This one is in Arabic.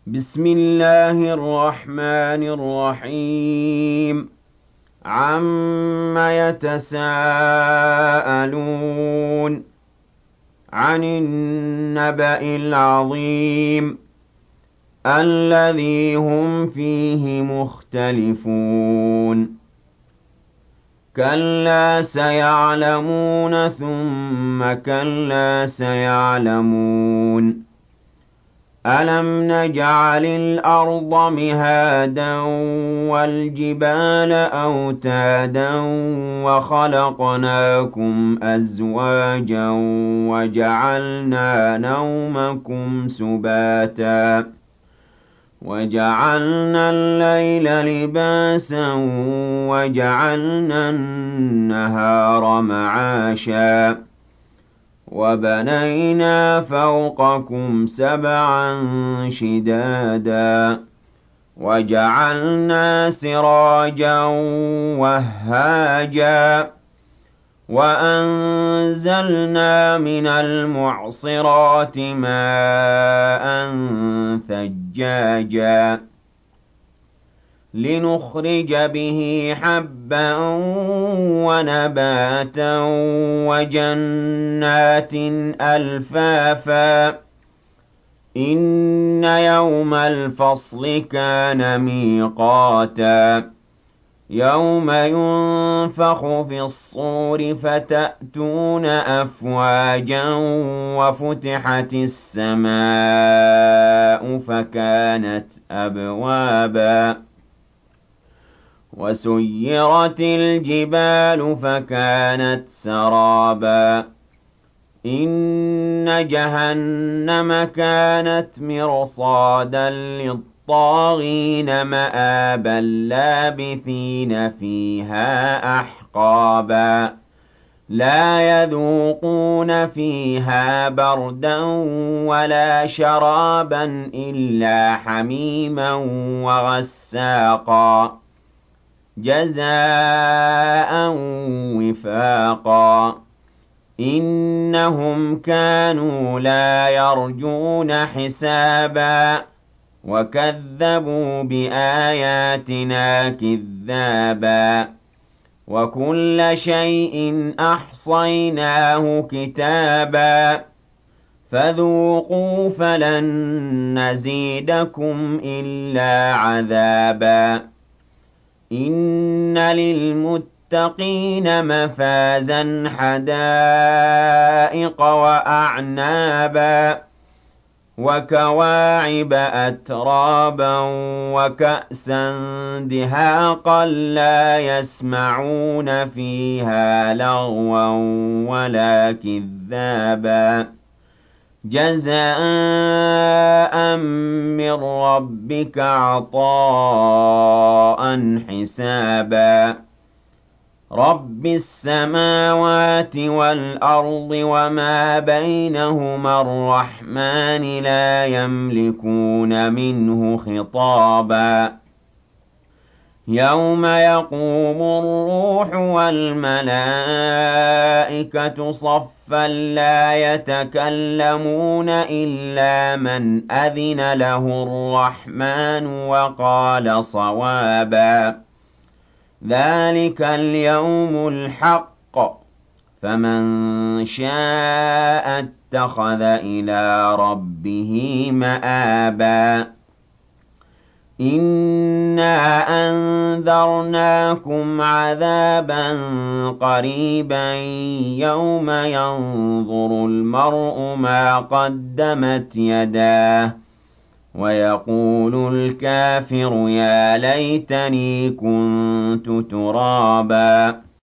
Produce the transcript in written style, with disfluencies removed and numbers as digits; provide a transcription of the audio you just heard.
بسم الله الرحمن الرحيم. عم يتساءلون عن النبأ العظيم الذي هم فيه مختلفون. كلا سيعلمون ثم كلا سيعلمون. ألم نجعل الأرض مهادا والجبال أوتادا وخلقناكم أزواجا وجعلنا نومكم سباتا وجعلنا الليل لباسا وجعلنا النهار معاشا وبنينا فوقكم سبعا شدادا وجعلنا سراجا وهاجا وأنزلنا من المعصرات ماء ثجاجا لنخرج به حبا ونباتا وجنات ألفافا. إن يوم الفصل كان ميقاتا يوم ينفخ في الصور فتأتون أفواجا وفتحت السماء فكانت أبوابا وسيرت الجبال فكانت سرابا. إن جهنم كانت مرصادا للطاغين مآبا لابثين فيها أحقابا لا يذوقون فيها بردا ولا شرابا إلا حميما وغساقا جزاء وفاقا. إنهم كانوا لا يرجون حسابا وكذبوا بآياتنا كذابا وكل شيء أحصيناه كتابا فذوقوا فلن نزيدكم إلا عذابا. إن للمتقين مفازا حدائق وأعنابا وكواعب أترابا وكأسا دهاقا لا يسمعون فيها لغوا ولا كذابا جزاء من ربك عطاء حسابا. رب السماوات والأرض وما بينهما الرحمن لا يملكون منه خطابا. يوم يقوم الروح والملائكة صفا لا يتكلمون إلا من أذن له الرحمن وقال صوابا. ذلك اليوم الحق فمن شاء اتخذ إلى ربه مآبا. إنا أنذرناكم عذابا قريبا يوم ينظر المرء ما قدمت يداه ويقول الكافر يا ليتني كنت ترابا.